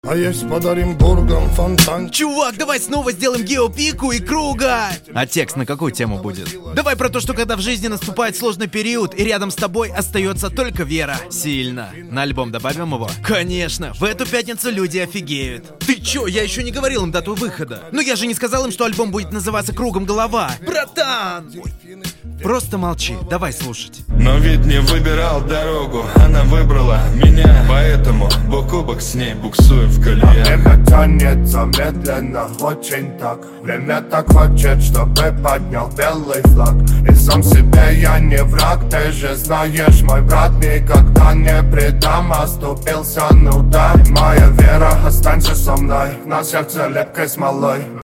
А есть под Оренбургом фонтан. Чувак, давай снова сделаем геопику и круга. А текст на какую тему будет? Давай про то, что когда в жизни наступает сложный период, и рядом с тобой остается только вера. Сильно. На альбом добавим его? Конечно, в эту пятницу люди офигеют. Ты чё, я еще не говорил им дату выхода. Но я же не сказал им, что альбом будет называться «Кругом голова». Братан! Просто молчи, давай слушать. Но ведь не выбирал дорогу, она выбрала меня. Поэтому бок о бок с ней буксуем в колее. Время тянется медленно, очень так. Время так хочет, чтобы поднял белый флаг. И сам себе я не враг, ты же знаешь, мой брат. Никогда не предам, оступился, ну да. Моя вера, останься со мной, на сердце лепкой смолой.